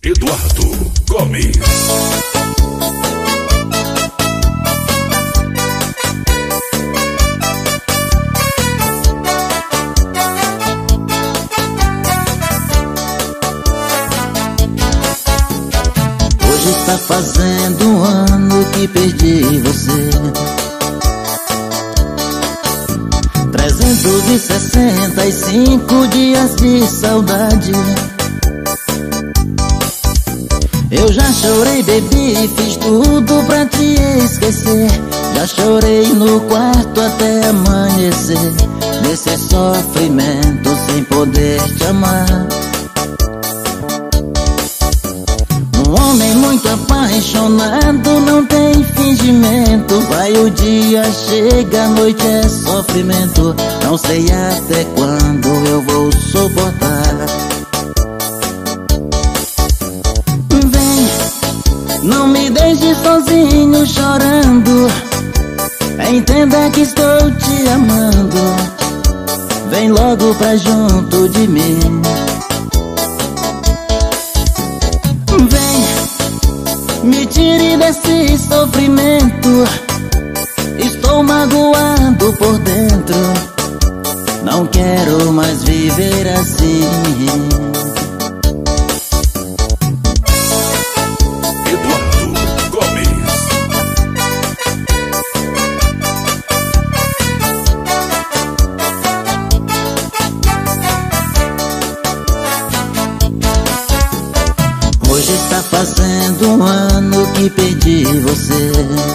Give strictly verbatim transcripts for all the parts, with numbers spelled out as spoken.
Eduardo Gomes. Hoje está fazendo um ano que perdi você. Trezentos e sessenta e cinco dias de saudade. Eu já chorei, bebi, fiz tudo pra te esquecer. Já chorei no quarto até amanhecer, nesse sofrimento sem poder te amar. Um homem muito apaixonado não tem fingimento. Vai o dia, chega a noite, é sofrimento. Não sei até quando eu vou suportar. Vem, não me deixe sozinho chorando. Entenda que estou te amando. Vem logo pra junto de mim. Me tire desse sofrimento. Estou magoado por dentro. Não quero mais viver assim. Eduardo Gomes. Hoje está fazendo um ano que perdi você.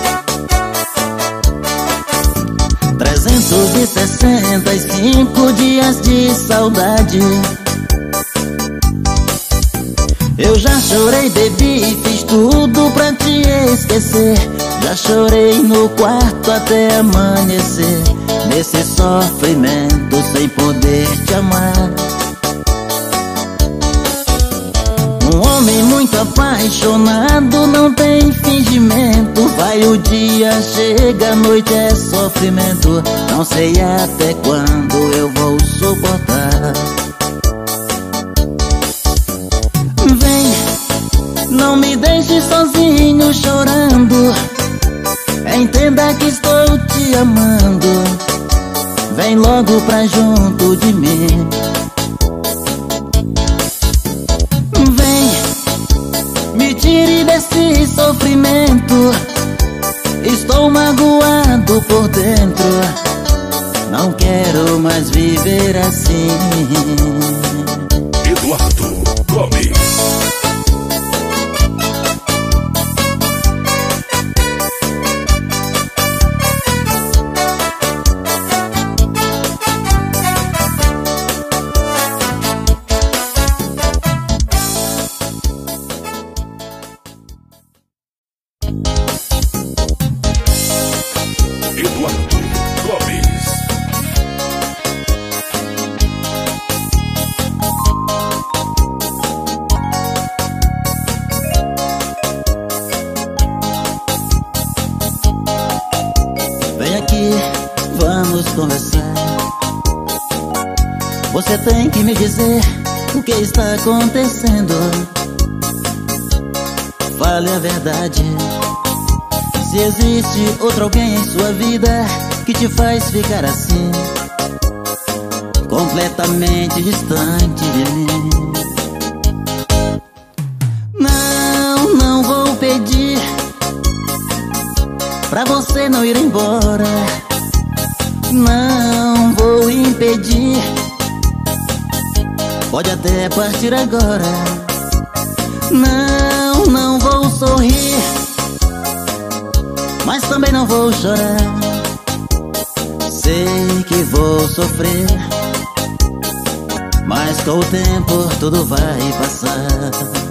Trezentos e sessenta e cinco dias de saudade. Eu já chorei, bebi, fiz tudo pra te esquecer. Já chorei no quarto até amanhecer, nesse sofrimento sem poder te amar. Um homem muito apaixonado não tem fingimento. Vai o dia, chega a noite, é sofrimento. Não sei até quando eu vou suportar. Vem, não me deixe sozinho chorando. Entenda que estou te amando. Vem logo pra junto de mim. Me tire desse sofrimento. Estou magoado por dentro. Não quero mais viver assim. Eduardo Gomes. Eduardo Gomes. Vem aqui, vamos conversar. Você tem que me dizer o que está acontecendo. Fale a verdade. Se existe outro alguém em sua vida que te faz ficar assim, completamente distante de mim. Não, não vou pedir pra você não ir embora. Não vou impedir. Pode até partir agora. Não, não vou sorrir, mas também não vou chorar. Sei que vou sofrer, mas com o tempo tudo vai passar.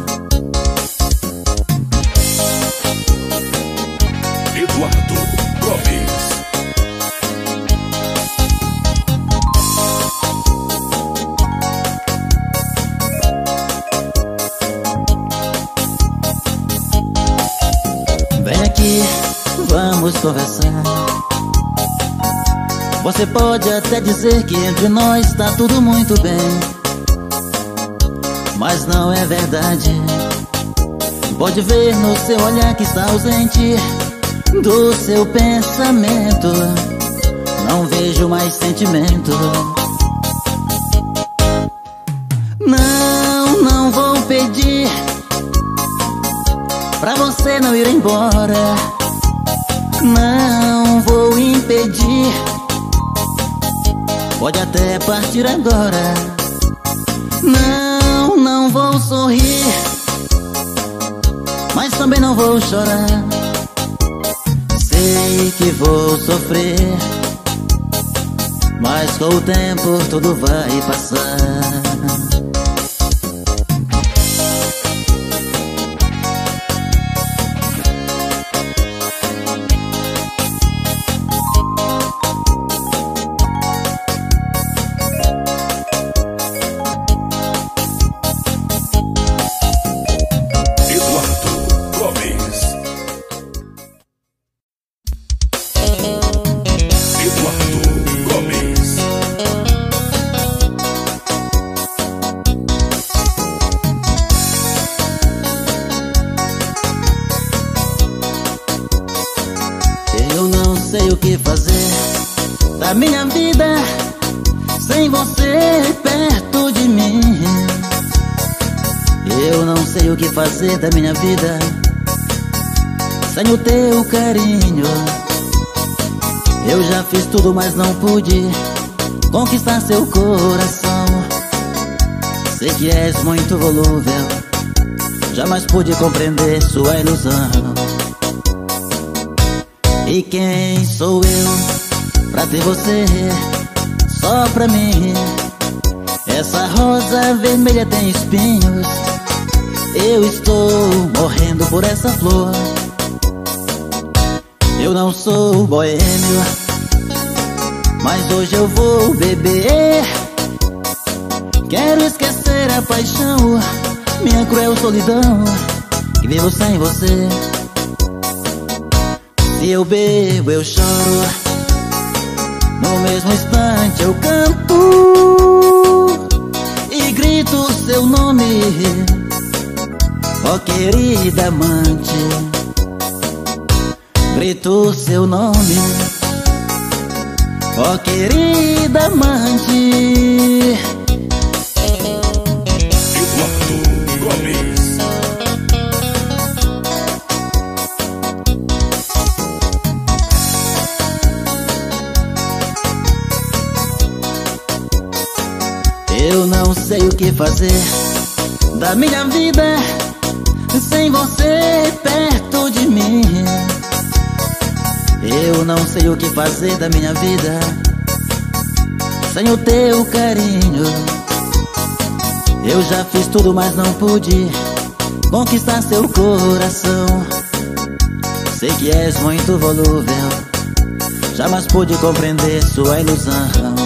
Eduardo Gomes. Vem aqui, vamos conversar. Você pode até dizer que entre nós tá tudo muito bem, mas não é verdade. Pode ver no seu olhar que está ausente do seu pensamento. Não vejo mais sentimento. Não, não vou pedir pra você não ir embora. Não vou impedir. Pode até partir agora. Não, não vou sorrir, mas também não vou chorar. Sei que vou sofrer, mas com o tempo tudo vai passar. Sei o que fazer da minha vida sem você perto de mim. Eu não sei o que fazer da minha vida sem o teu carinho. Eu já fiz tudo, mas não pude conquistar seu coração. Sei que és muito volúvel, jamais pude compreender sua ilusão. E quem sou eu pra ter você só pra mim? Essa rosa vermelha tem espinhos, eu estou morrendo por essa flor. Eu não sou boêmio, mas hoje eu vou beber. Quero esquecer a paixão, minha cruel solidão, que vivo sem você. Se eu bebo, eu choro, no mesmo instante eu canto e grito seu nome, ó querida amante. Grito seu nome, ó querida amante. Eduardo Gomes. Eu não sei o que fazer da minha vida sem você perto de mim. Eu não sei o que fazer da minha vida sem o teu carinho. Eu já fiz tudo, mas não pude conquistar seu coração. Sei que és muito volúvel, jamais pude compreender sua ilusão.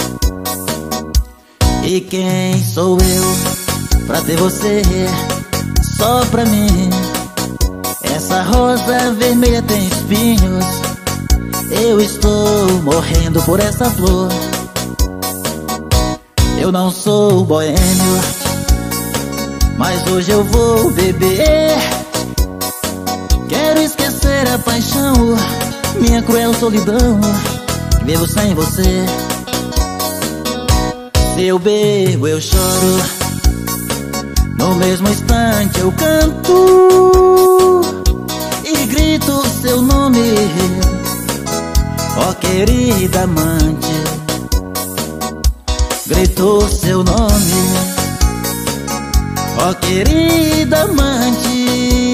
E quem sou eu pra ter você só pra mim? Essa rosa vermelha tem espinhos, eu estou morrendo por essa flor. Eu não sou boêmio, mas hoje eu vou beber. Quero esquecer a paixão, minha cruel solidão, que vivo sem você. Se eu bebo, eu choro, no mesmo instante eu canto e grito seu nome, ó querida amante. Grito seu nome, ó querida amante.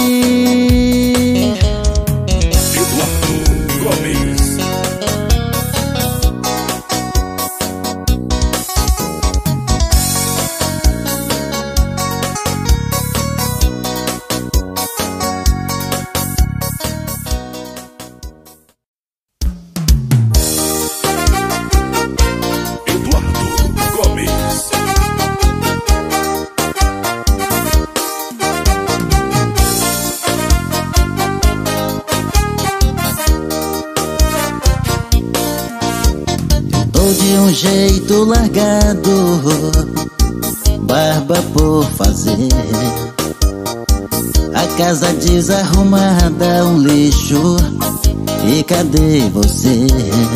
Eduardo Gomes. De um jeito largado, barba por fazer, a casa desarrumada, um lixo. E cadê você?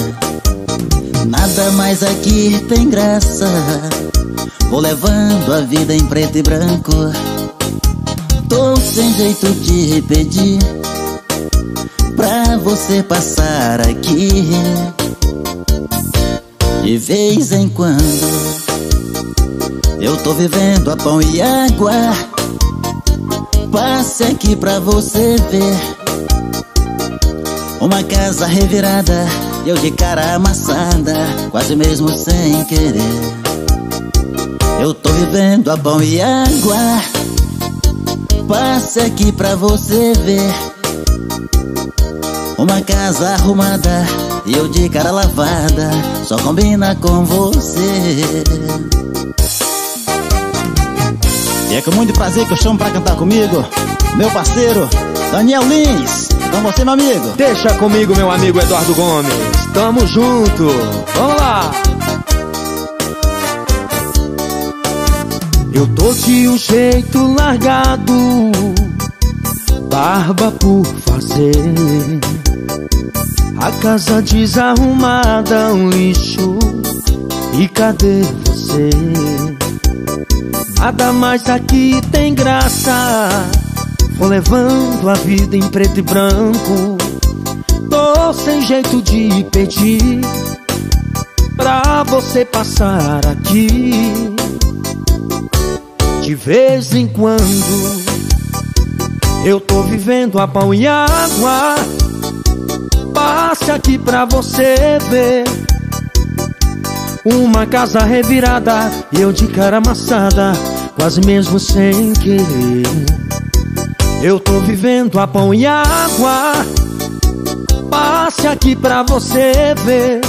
Nada mais aqui tem graça. Vou levando a vida em preto e branco. Tô sem jeito de pedir pra você passar aqui. De vez em quando eu tô vivendo a pão e água. Passe aqui pra você ver uma casa revirada e eu de cara amassada, quase mesmo sem querer. Eu tô vivendo a pão e água. Passe aqui pra você ver uma casa arrumada e eu de cara lavada, só combina com você. E é com muito prazer que eu chamo pra cantar comigo meu parceiro Daniel Lins. Com você, meu amigo. Deixa comigo, meu amigo Eduardo Gomes. Tamo junto. Vamos lá. Eu tô de um jeito largado, barba por fazer, a casa desarrumada, um lixo. E cadê você? Nada mais aqui tem graça. Vou levando a vida em preto e branco. Tô sem jeito de pedir pra você passar aqui. De vez em quando eu tô vivendo a pão e água. Passe aqui pra você ver uma casa revirada e eu de cara amassada, quase mesmo sem querer. Eu tô vivendo a pão e água. Passe aqui pra você ver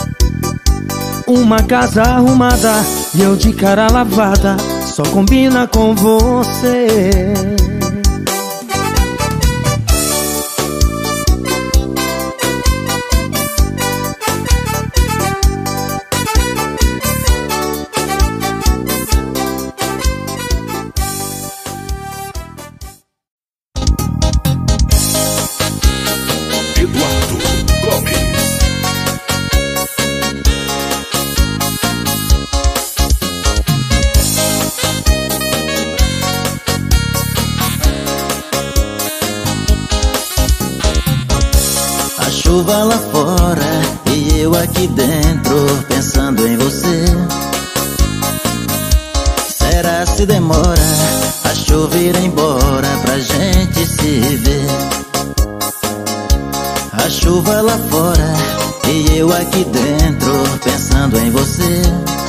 uma casa arrumada e eu de cara lavada, só combina com você. Eduardo Gomes. A chuva lá fora e eu aqui dentro pensando em você. Será se demora a chuva ir embora pra gente se ver? A chuva lá fora e eu aqui dentro pensando em você.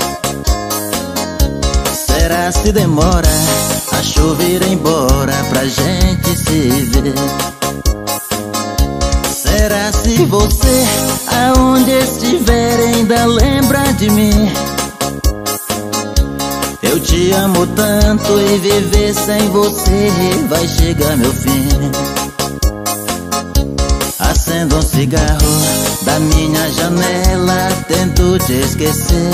Será se demora a chuva ir embora pra gente se ver? Será se você, aonde estiver, ainda lembra de mim? Eu te amo tanto e viver sem você vai chegar meu fim. Acendo um cigarro da minha janela, tento te esquecer,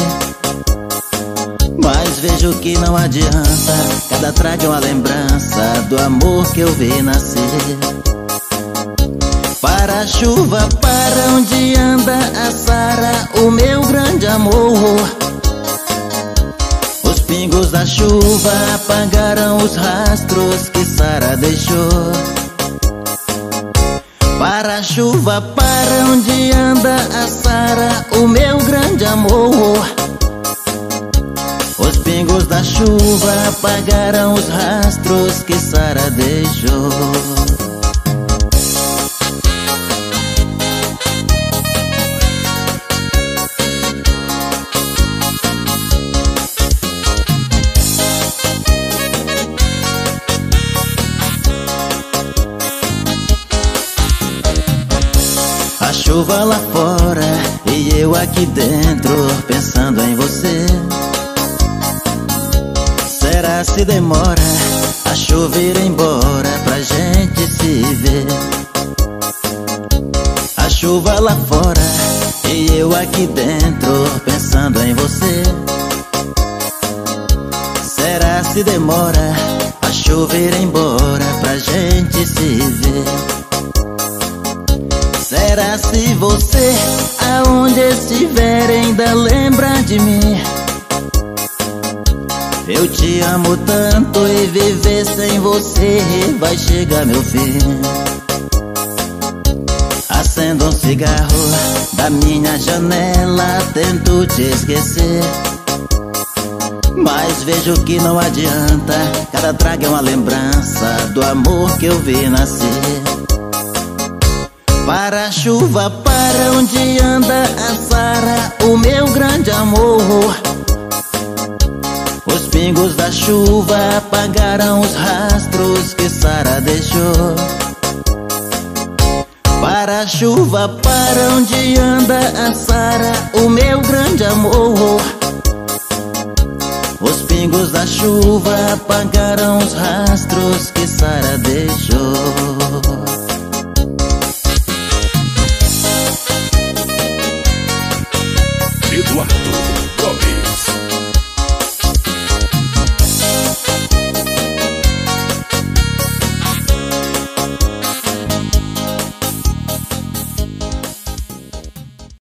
mas vejo que não adianta. Cada trago é uma lembrança do amor que eu vi nascer. Para a chuva, para onde anda a Sara, o meu grande amor. Os pingos da chuva apagaram os rastros que Sara deixou. Para a chuva, para onde anda a Sara, o meu grande amor. Os pingos da chuva apagaram os rastros que Sara deixou. A chuva lá fora e eu aqui dentro pensando em você. Será se demora a chuva ir embora pra gente se ver? A chuva lá fora e eu aqui dentro pensando em você. Será se demora a chuva ir embora pra gente gente se vê. Será se você, aonde estiver, ainda lembra de mim? Eu te amo tanto e viver sem você vai chegar meu fim. Acendo um cigarro da minha janela, tento te esquecer, mas vejo que não adianta. Cada trago é uma lembrança do amor que eu vi nascer. Para a chuva, para onde anda a Sara, o meu grande amor. Os pingos da chuva apagaram os rastros que Sara deixou. Para a chuva, para onde anda a Sara, o meu grande amor. Os pingos da chuva apagaram os rastros que Sara deixou.